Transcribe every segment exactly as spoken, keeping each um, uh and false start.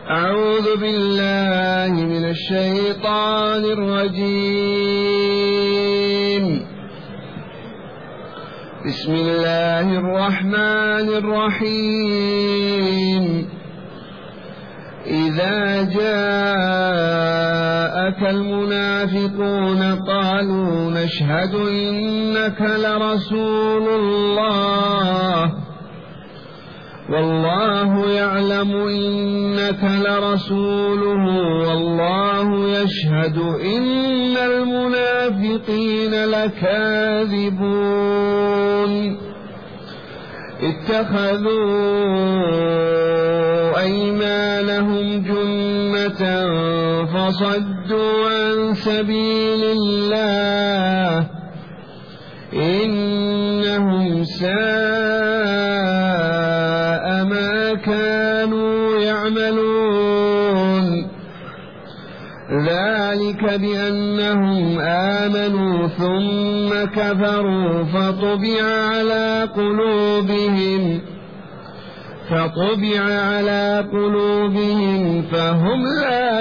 أعوذ بالله من الشيطان الرجيم. بسم الله الرحمن الرحيم. إذا جاءك المنافقون قالوا نشهد إنك لرسول الله والله يعلم إنك لرسوله والله يشهد إن المنافقين لكاذبون. اتخذوا أيمانهم جنة فصدوا عن سبيل الله إنهم ساء ما كانوا يعملون. ذلك بأنهم آمنوا ثم كفروا فطبع على قلوبهم فطبع على قلوبهم فهم لا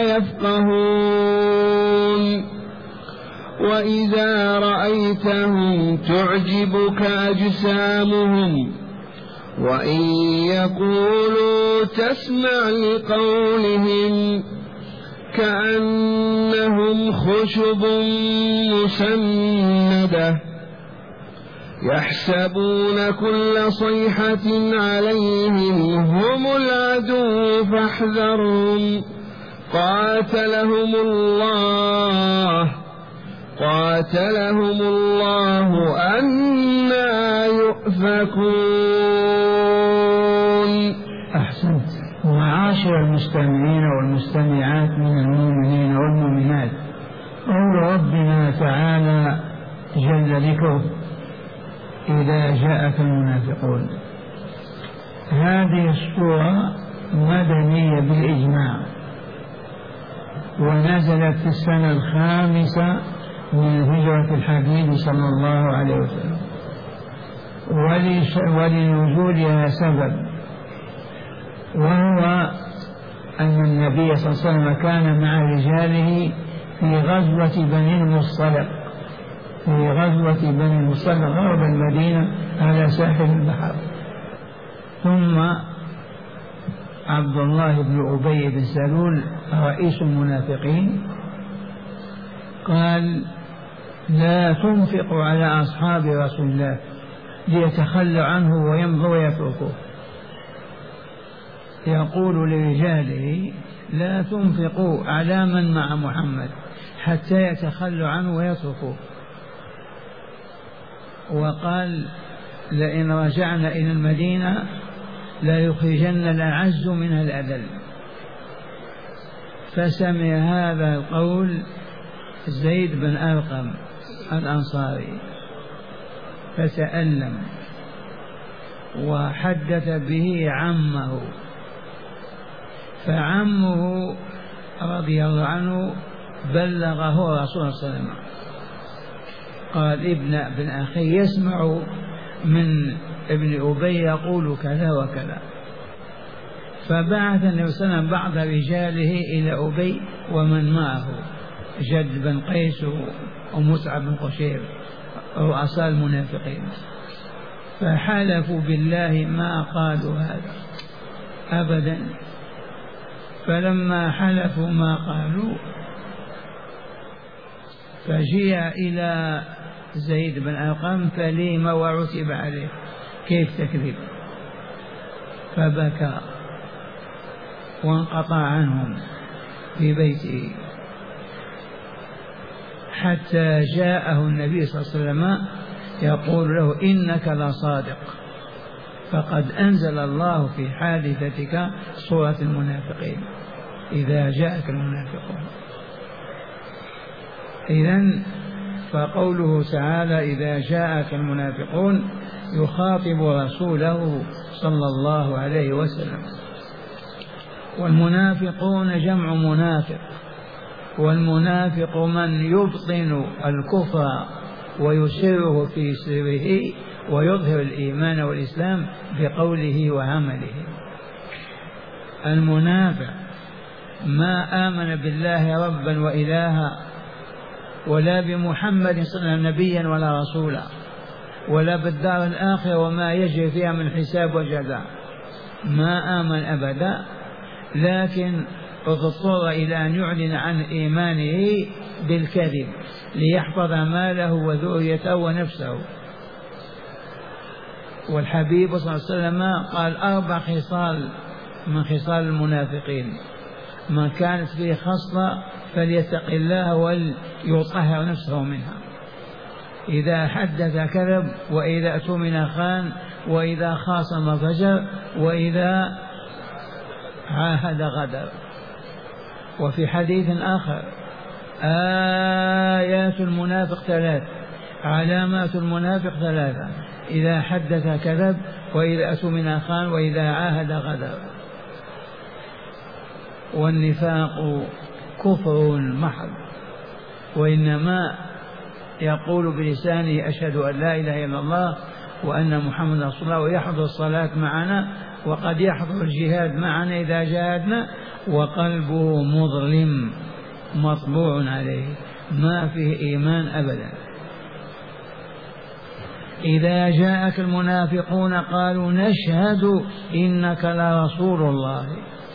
يفقهون. وإذا رأيتهم تعجبك أجسامهم وإن يقولوا تسمع لقولهم كأنهم خشب مسندة يحسبون كل صيحة عليهم هم العدو فاحذرهم قاتلهم الله قاتلهم الله أنى يؤفكون. أحسنت. ومعاشر المستمعين والمستمعات من المؤمنين والمؤمنات، قول ربنا تعالى جل ذكره إذا جاءك المنافقون، هذه السورة مدنية بالإجماع، ونزلت في السنة الخامسة من هجرة الحبيب صلى الله عليه وسلم، ولنزولها سبب، وهو أن النبي صلى الله عليه وسلم كان مع رجاله في غزوة بني المصطلق في غزوة بني المصطلق غرب المدينة على ساحل البحر. ثم عبد الله بن أبي بن سلول رئيس المنافقين قال لا تنفقوا على أصحاب رسول الله ليتخلوا عنه ويمضوا ويتركوه. يقول لرجاله لا تنفقوا على من مع محمد حتى يتخلوا عنه ويتركوه. وقال لئن رجعنا إلى المدينة لا يخرجن الأعز منها الأذل. فسمع هذا القول زيد بن أرقم الأنصاري فتألم وحدث به عمه، فعمه رضي الله عنه بلغه رسول الله صلى الله عليه وسلم، قال ابن ابن أخي يسمع من ابن أبي يقول كذا وكذا. فبعث النبي صلى الله عليه وسلم بعض رجاله إلى أبي ومن معه جد بن قيس ومصعب بن قشير رؤساء المنافقين، فحلفوا بالله ما قالوا هذا أبدا. فلما حلفوا ما قالوا فجيء إلى زيد بن أرقم فليم وعتب عليه كيف تكذب، فبكى وانقطع عنهم في بيته حتى جاءه النبي صلى الله عليه وسلم يقول له إنك لصادق، فقد أنزل الله في حادثتك سورة المنافقين إذا جاءك المنافقون. إذن فقوله تعالى إذا جاءك المنافقون يخاطب رسوله صلى الله عليه وسلم. والمنافقون جمع منافق، والمنافق من يبطن الكفر ويسره في سره ويظهر الإيمان والإسلام بقوله وعمله. المنافق ما آمن بالله ربا وإلها ولا بمحمد صلى الله عليه وسلم نبيا ولا رسولا ولا بالدار الآخرة وما يجري فيها من حساب وجزاء، ما آمن أبدا، لكن اضطر إلى أن يعلن عن إيمانه بالكذب ليحفظ ماله وذريته ونفسه. والحبيب صلى الله عليه وسلم قال أربع خصال من خصال المنافقين، من كانت فيه خصلة فليتق الله وليطهر نفسه منها: إذا حدث كذب، وإذا اؤتمن خان، وإذا خاصم فجر، وإذا عاهد غدر. وفي حديث آخر: آيات المنافق ثلاث، علامات المنافق ثلاثة: إذا حدث كذب، وإذا اؤتمن خان، وإذا عاهد غدر. والنفاق كفر محض، وإنما يقول بلسانه أشهد أن لا إله إلا الله وأن محمد رسول الله، ويحضر الصلاة معنا، وقد يحضر الجهاد معنا إذا جاهدنا، وقلبه مظلم مطبوع عليه، ما فيه إيمان أبدا. إذا جاءك المنافقون قالوا نشهد إنك لرسول الله،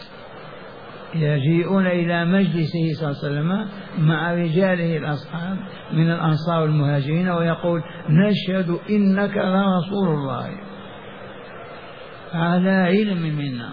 يجيئون إلى مجلسه صلى الله عليه وسلم مع رجاله الأصحاب من الأنصار والمهاجرين ويقول نشهد إنك لرسول الله، على علم منا،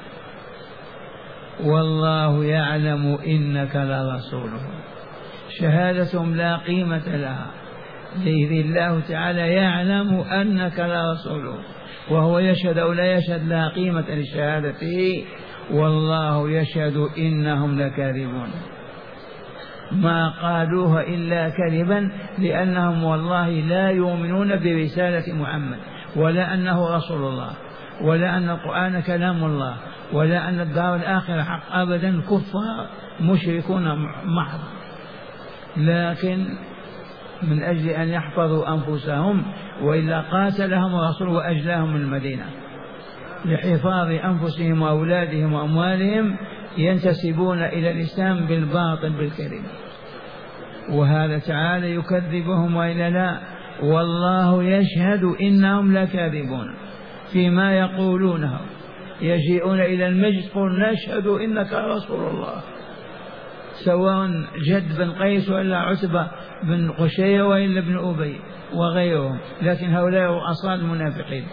والله يعلم إنك لرسوله. شهادتهم لا قيمة لها، إذ الله تعالى يعلم أنك لرسوله، وهو يشهد أو لا يشهد لا قيمة لشهادته، والله يشهد إنهم لكاذبون. ما قالوها إلا كذبا، لأنهم والله لا يؤمنون برسالة محمد، ولا أنه رسول الله، ولا أن القرآن كلام الله، ولا أن الدار الآخرة حق، أبدا، كفار مشركون محض. لكن من أجل أن يحفظوا أنفسهم، وإلا قاتلهم الرسول وأجلاهم من المدينة، لحفاظ أنفسهم وأولادهم وأموالهم ينتسبون إلى الإسلام بالباطل بالكذب، وهذا تعالى يكذبهم وإلا لا، والله يشهد إنهم لكاذبون فيما يقولونه. يجيئون إلى المجلس قل نشهد إنك رسول الله، سواء جد بن قيس ولا عتبة بن قشير وإلا ابن أبي وغيرهم، لكن هؤلاء رؤساء المنافقين.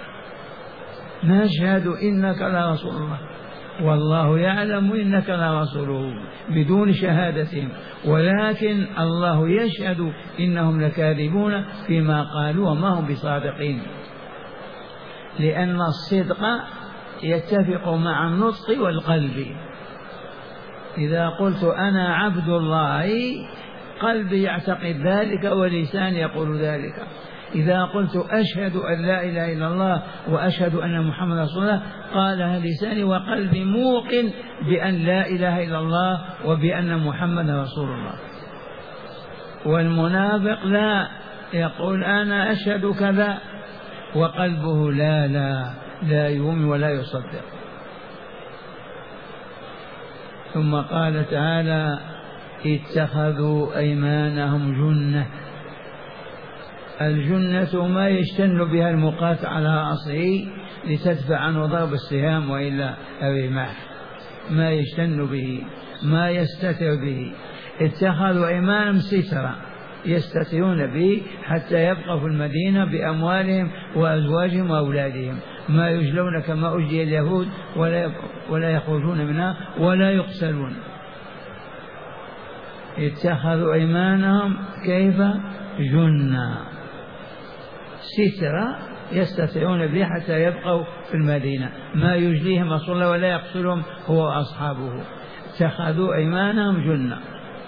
نشهد إنك لرسول الله، والله يعلم إنك لرسوله بدون شهادتهم، ولكن الله يشهد إنهم لكاذبون فيما قالوا وما هم بصادقين، لأن الصدق يتفق مع النطق والقلب. إذا قلت أنا عبد الله قلبي يعتقد ذلك ولساني يقول ذلك. إذا قلت أشهد أن لا إله إلا الله وأشهد أن محمد رسول الله قالها لساني وقلبي موقن بأن لا إله إلا الله وبأن محمد رسول الله. والمنافق لا، يقول أنا أشهد كذا وقلبه لا لا لا يؤمن ولا يصدق. ثم قال تعالى اتخذوا أيمانهم جنة. الجنة ما يجتن بها المقاتل على رأسه لتدفع عنه ضرب السهام وإلا الرماح، ما يجتن به، ما يستتر به. اتخذوا أيمانهم سترا يستترون به حتى يبقوا في المدينة بأموالهم وأزواجهم وأولادهم، ما يجلون كما أجلي اليهود ولا ولا يخرجون منها ولا يقتلون. اتخذوا أيمانهم كيف؟ جنة، سترة يستطيعون به حتى يبقوا في المدينة، ما يجليهم رسول الله ولا يقتلهم هو وأصحابه. اتخذوا أيمانهم جنة،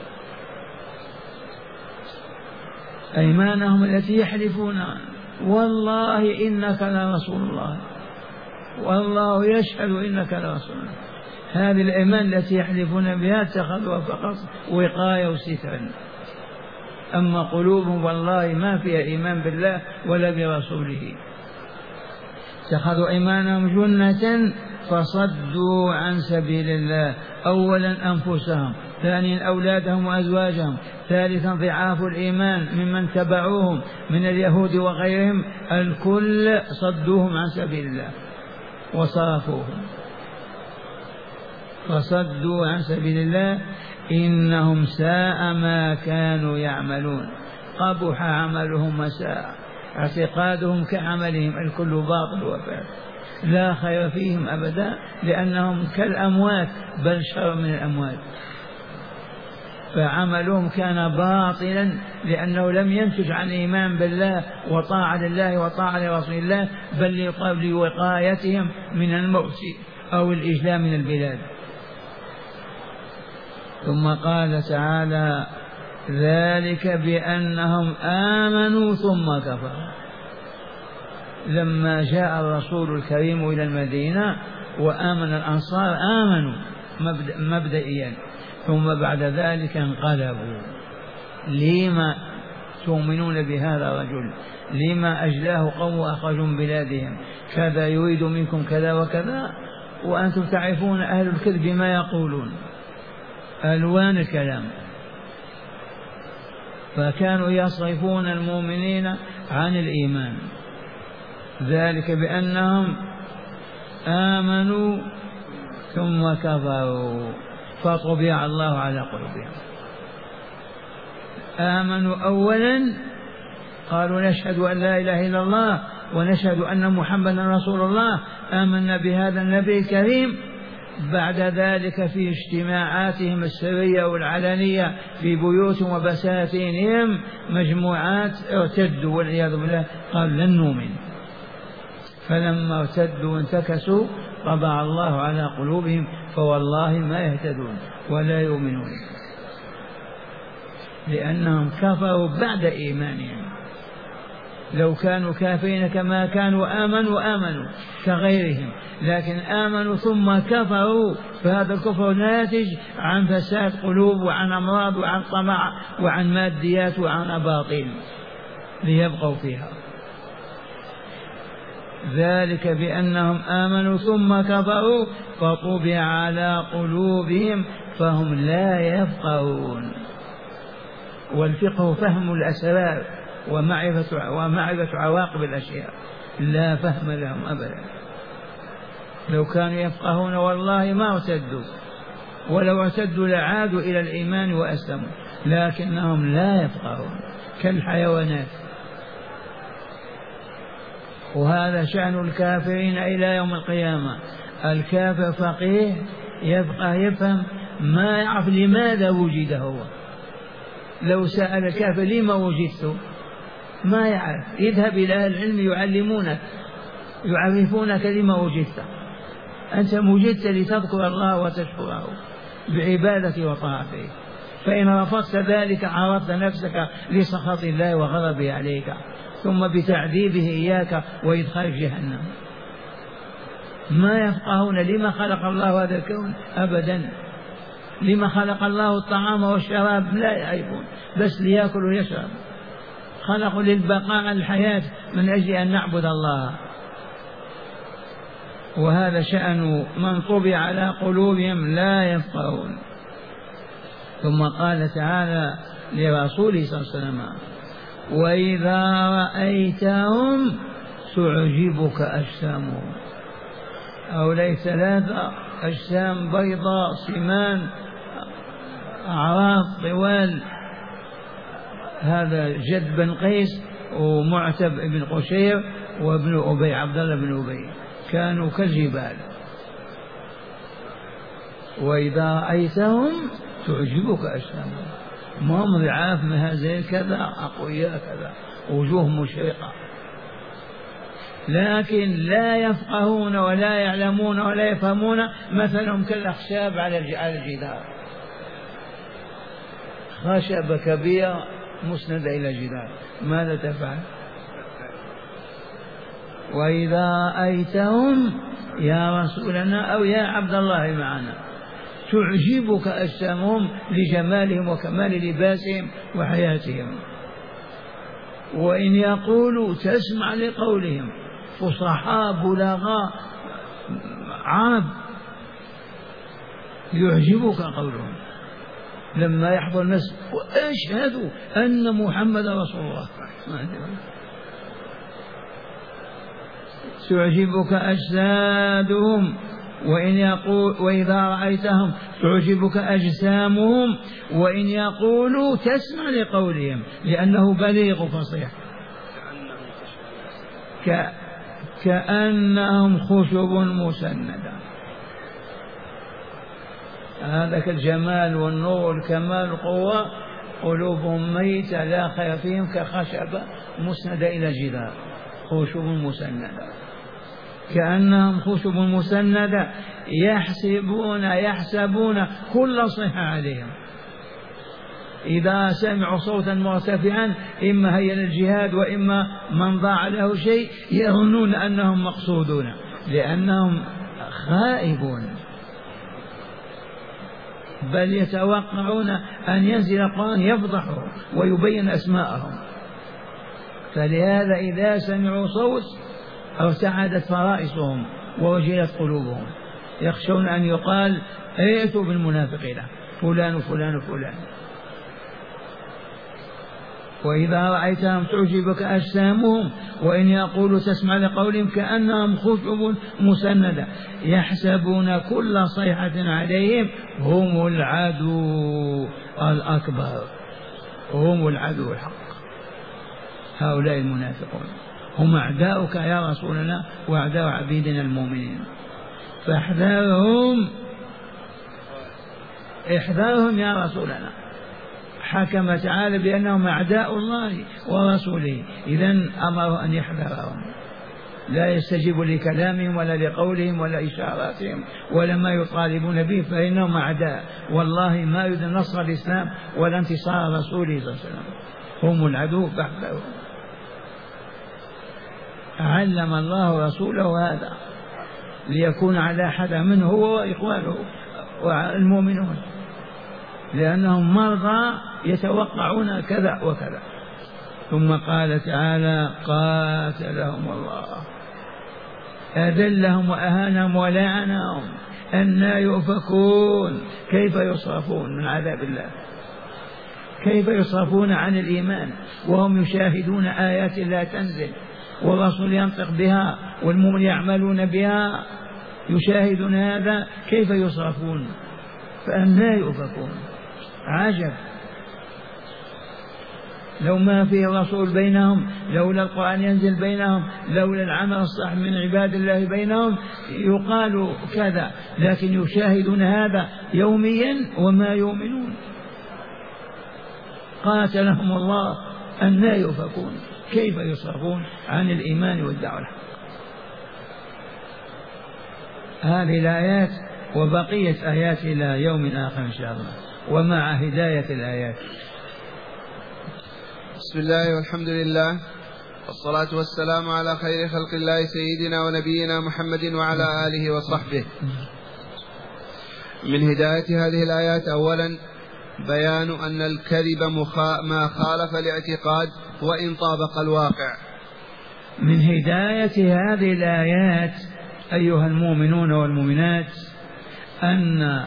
أيمانهم التي يحلفون والله إنك لرسول الله، والله يشهد إنك لرسول الله. هذه الأيمان التي يحلفون بها اتخذوها فقط وقاية وسترا، أما قلوبهم والله ما فيها إيمان بالله ولا برسوله. اتخذوا أيمانهم جنة فصدوا عن سبيل الله، أولا أنفسهم، ثانيا أولادهم وأزواجهم، ثالثا ضعاف الإيمان ممن تبعوهم من اليهود وغيرهم، الكل صدوهم عن سبيل الله وصرفوهم. فصدوا عن سبيل الله إنهم ساء ما كانوا يعملون، قبح عملهم وساء، اعتقادهم كعملهم، الكل باطل وفاسد، لا خير فيهم أبدا، لأنهم كالأموات بل شر من الأموات. فعملهم كان باطلا لأنه لم ينتج عن إيمان بالله وطاعة لله وطاعة لرسول الله، بل لوقايتهم من الموت أو الإجلاء من البلاد. ثم قال تعالى: ذلك بأنهم آمنوا ثم كفروا. لما جاء الرسول الكريم إلى المدينة وآمن الأنصار آمنوا مبدئيا، ثم بعد ذلك انقلبوا. لما تؤمنون بهذا الرجل؟ لما أجلاه قوم وأخرجوا من بلادهم؟ كذا يريد منكم كذا وكذا، وأنتم تعرفون أهل الكذب ما يقولون، ألوان الكلام. فكانوا يصرفون المؤمنين عن الإيمان. ذلك بأنهم آمنوا ثم كفروا فطبع الله على قلوبهم. آمنوا أولا، قالوا نشهد أن لا إله إلا الله ونشهد أن محمدا رسول الله، آمنا بهذا النبي الكريم. بعد ذلك في اجتماعاتهم السرية والعلانية في بيوتهم وبساتينهم مجموعات ارتدوا والعياذ بالله، قالوا لن نؤمن. فلما ارتدوا وانتكسوا طبع الله على قلوبهم، فوالله ما يهتدون ولا يؤمنون، لأنهم كفروا بعد إيمانهم. لو كانوا كافرين كما كانوا آمنوا آمنوا كغيرهم، لكن آمنوا ثم كفروا، فهذا الكفر ناتج عن فساد قلوب وعن أمراض وعن طمع وعن ماديات وعن أباطيل ليبقوا فيها. ذلك بأنهم آمنوا ثم كفروا فطبع على قلوبهم فهم لا يفقهون. والفقه فهم الأسرار ومعرفة, ومعرفة عواقب الأشياء، لا فهم لهم أبدا. لو كانوا يفقهون والله ما ارتدوا، ولو ارتدوا لعادوا إلى الإيمان وأسلموا، لكنهم لا يفقهون كالحيوانات. وهذا شأن الكافرين إلى يوم القيامة. الكافر فقيه يبقى يفهم، ما يعرف لماذا وجد هو. لو سأل الكافر لما وجدت ما يعرف، يذهب إلى أهل العلم يعلمونك يعرفونك لما وجدت. أنت وجدت لتذكر الله وتشكره بعبادة وطاعته، فإن رفضت ذلك عرضت نفسك لسخط الله وغضبه عليك، ثم بتعذيبه إياك وإدخال جهنم. ما يفقهون لما خلق الله هذا الكون أبدا. لما خلق الله الطعام والشراب لا يعرفون، بس ليأكل ويشرب. خلقوا للبقاء الحياة من أجل أن نعبد الله. وهذا شأن من طبع على قلوبهم لا يفقهون. ثم قال تعالى لرسوله صلى الله عليه وسلم: وإذا رأيتهم تعجبك أجسامهم. هؤلاء ثلاثة أجسام بيضاء سمان أعراض طوال، هذا جد بن قيس ومعتب بن قشير وابن أبي عبد الله بن أبي، كانوا كالجبال. وإذا رأيتهم تعجبك أجسامهم، ما هم ضعاف مهازيل كذا أقوياء كذا وجوه مشرقة، لكن لا يفقهون ولا يعلمون ولا يفهمون. مثلهم كالأخشاب على الجدار، خشبة كبيرة مسندة إلى الجدار، ماذا تفعل؟ وإذا رأيتهم يا رسولنا أو يا عبد الله معنا تعجبك أجسامهم لجمالهم وكمال لباسهم وحياتهم، وإن يقولوا تسمع لقولهم، فصحاء بلغاء عرب يعجبك قولهم لما يحضر الناس وأشهدوا أن محمد رسول الله تعجبك أجسادهم وإن يقول وإذا رأيتهم تعجبك أجسامهم وإن يقولوا تسمع لقولهم لأنه بليغ فصيح ك... كأنهم خشب مسندة. هذا الجمال والنور والكمال والقوة قلوبهم ميتة لا خير فيهم كخشبة مسندة إلى جدار خشب مسندة كأنهم خشب مسندة يحسبون يحسبون كل صيحة عليهم إذا سمعوا صوتا مرتفعا إما هي للجهاد وإما من ضاع له شيء يظنون أنهم مقصودون لأنهم خائبون بل يتوقعون أن ينزل القرآن يفضحهم ويبين أسماءهم. فلهذا إذا سمعوا صوت ارتعدت فرائسهم ووجلت قلوبهم يخشون أن يقال ائتوا بالمنافقين فلان وفلان وفلان. وإذا رأيتهم تعجبك أجسامهم وإن يقولوا تسمع لقولهم كأنهم خشب مسندة يحسبون كل صيحة عليهم هم العدو الأكبر هم العدو الحق. هؤلاء المنافقون هم أعداؤك يا رسولنا وأعداء عبيدنا المؤمنين فاحذرهم احذرهم يا رسولنا. حكم تعالى بأنهم أعداء الله ورسوله إذن أمر أن يحذرهم لا يستجيب لكلامهم ولا لقولهم ولا إشاراتهم ولا ما يطالبون به فإنهم أعداء والله ما يريد نصر الإسلام ولا انتصار رسوله صلى الله عليه وسلم هم العدو فاحذرهم. علم الله رسوله هذا ليكون على حذر منه هو وإخوانه والمؤمنون لأنهم مرضى يتوقعون كذا وكذا. ثم قال تعالى قاتلهم الله أذلهم وأهانهم ولعنهم أنى يؤفكون كيف يصرفون من عذاب الله كيف يصرفون عن الإيمان وهم يشاهدون آيات لا تنزل والرسول ينطق بها والمؤمن يعملون بها يشاهدون هذا كيف يصرفون فأنى يؤفكون. عجب لو ما فيه رسول بينهم لولا القرآن ينزل بينهم لولا العمل الصالح من عباد الله بينهم يقال كذا لكن يشاهدون هذا يوميا وما يؤمنون. قاتلهم الله أنى يؤفكون كيف يصرفون عن الإيمان والدعوة الحق. هذه الآيات وبقية آيات إلى يوم آخر إن شاء الله ومع هداية الآيات. بسم الله والحمد لله والصلاة والسلام على خير خلق الله سيدنا ونبينا محمد وعلى آله وصحبه. من هداية هذه الآيات أولا بيان أن الكذب ما خالف الاعتقاد وإن طابق الواقع. من هداية هذه الآيات أيها المؤمنون والمؤمنات أن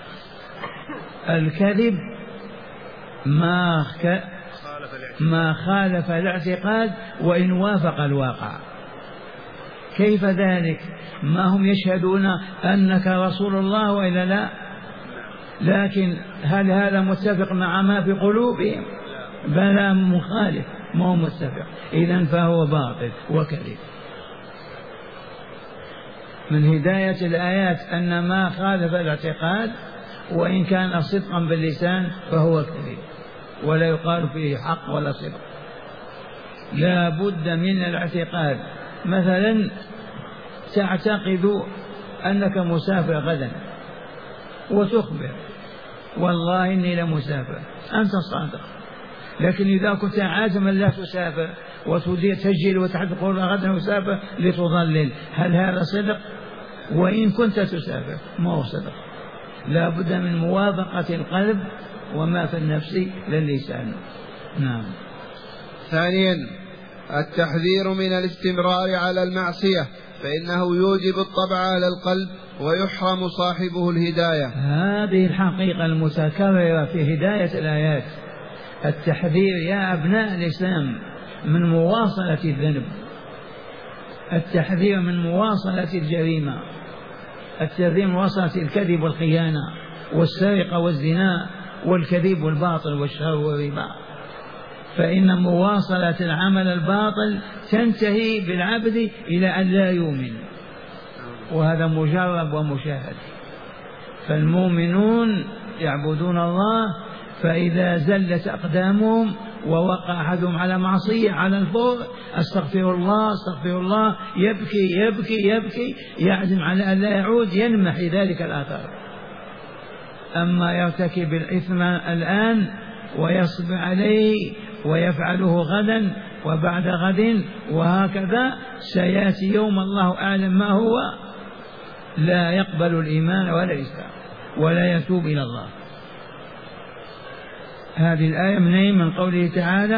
الكذب ما ما خالف الاعتقاد وإن وافق الواقع. كيف ذلك؟ ما هم يشهدون أنك رسول الله وإلا لا؟ لكن هل هذا متفق مع ما في قلوبهم؟ بلى مخالف ما هو متفق إذن فهو باطل وكذب. من هداية الآيات أن ما خالف الاعتقاد وإن كان صدقا باللسان فهو كذب ولا يقال فيه حق ولا صدق. لا بد من الاعتقاد. مثلا تعتقد أنك مسافر غدا وتخبر والله إني لمسافر أنت صادق لكن إذا كنت عازما لا تسافر وتسجل وتقول غدا مسافر لتضلل هل هذا صدق؟ وإن كنت تسافر ما هو صدق. لا بد من موافقة القلب وما في النفس للسان. نعم. ثانيا التحذير من الاستمرار على المعصية فإنه يوجب الطبع على القلب ويحرم صاحبه الهداية. هذه الحقيقة المتكررة في هداية الآيات، التحذير يا أبناء الإسلام من مواصلة الذنب، التحذير من مواصلة الجريمة، التحذير من مواصلة الكذب والخيانة والسرقة والزنا والكذب والباطل والشر والربا، فإن مواصلة العمل الباطل تنتهي بالعبد إلى أن لا يؤمن، وهذا مجرب ومشاهد. فالمؤمنون يعبدون الله، فإذا زلت أقدامهم ووقع أحدهم على معصية على الفور استغفر الله استغفر الله، يبكي يبكي يبكي يعزم على أن لا يعود، ينمحي ذلك الآثار. أما يرتكب الإثم الآن ويصبر عليه ويفعله غدا وبعد غد وهكذا، سيأتي يوم الله أعلم ما هو، لا يقبل الإيمان ولا الإسلام ولا يتوب إلى الله. هذه الآية منين؟ من قوله تعالى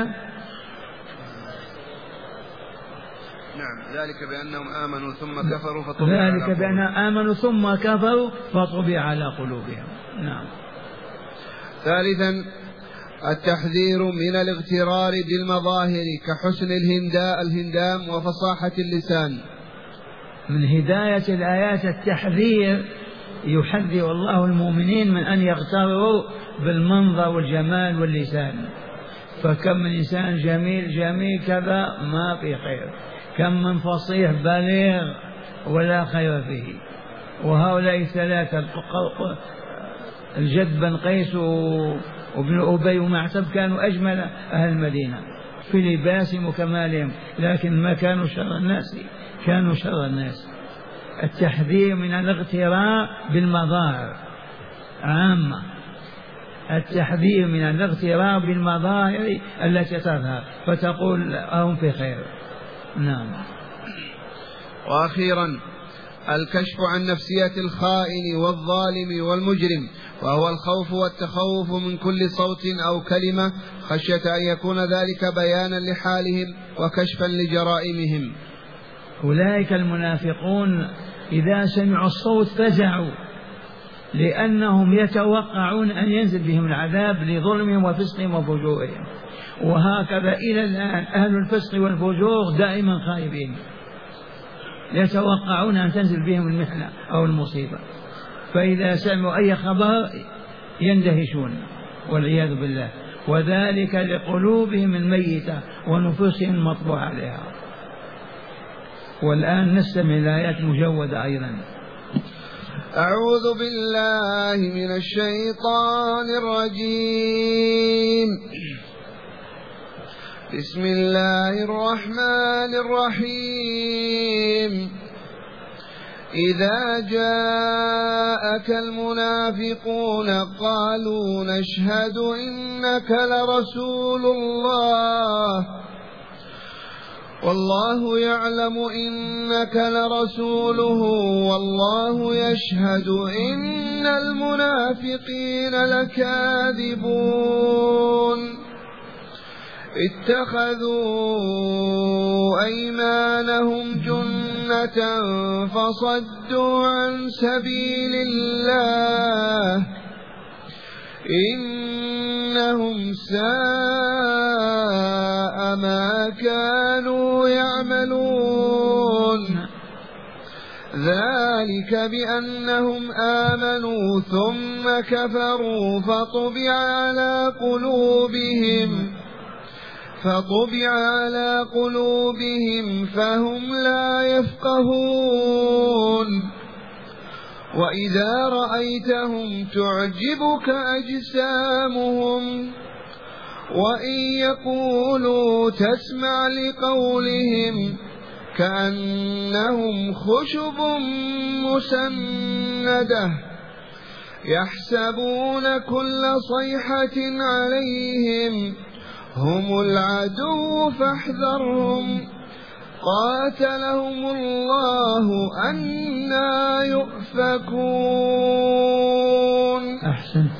نعم ذلك بأنهم آمنوا ثم كفروا فطبع على ذلك بأنهم آمنوا ثم كفروا فطبع على قلوبهم. نعم. ثالثا التحذير من الاغترار بالمظاهر كحسن الهنداء الهندام وفصاحة اللسان. من هداية الآيات التحذير، يحذر الله المؤمنين من أن يغتروا بالمنظر والجمال واللسان، فكم من إنسان جميل جميل كذا ما في خير، كم من فصيح بليغ ولا خير فيه. وهؤلاء الثلاثة الجد بن قيس وابن أبي ومعتب كانوا أجمل أهل المدينة في لباسهم وكمالهم، لكن ما كانوا شر الناس، كانوا شر الناس. التحذير من الاغترار بالمظاهر عامة، التحذير من الاغترار بالمظاهر التي تظهر فتقول هم في خير. نعم. وأخيرا الكشف عن نفسية الخائن والظالم والمجرم، وهو الخوف والتخوف من كل صوت أو كلمة خشية أن يكون ذلك بيانا لحالهم وكشفا لجرائمهم. أولئك المنافقون إذا سمعوا الصوت فزعوا، لأنهم يتوقعون أن ينزل بهم العذاب لظلمهم وفسقهم وفجورهم، وهكذا إلى الآن أهل الفسق والفجور دائما خائبين، يتوقعون أن تنزل بهم المحنة أو المصيبة، فإذا سمعوا أي خبر يندهشون والعياذ بالله، وذلك لقلوبهم الميتة ونفوسهم المطبوع عليها. والآن نستمع الآيات مجودة أيضا. أعوذ بالله من الشيطان الرجيم. بسم الله الرحمن الرحيم. إذا جاءك المنافقون قالوا نشهد إنك لرسول الله والله يعلم إنك لرسوله والله يشهد إن المنافقين لكاذبون اتخذوا أيمانهم جنة فصدوا عن سبيل الله إنهم ساء ما كانوا يعملون ذلك بأنهم آمنوا ثم كفروا فطبع على قلوبهم فطبع على قلوبهم فهم لا يفقهون وإذا رأيتهم تعجبك أجسامهم وإن يقولوا تسمع لقولهم كأنهم خشب مسندة يحسبون كل صيحة عليهم هم العدو فاحذرهم قاتلهم الله أنى يؤفكون. أحسنت.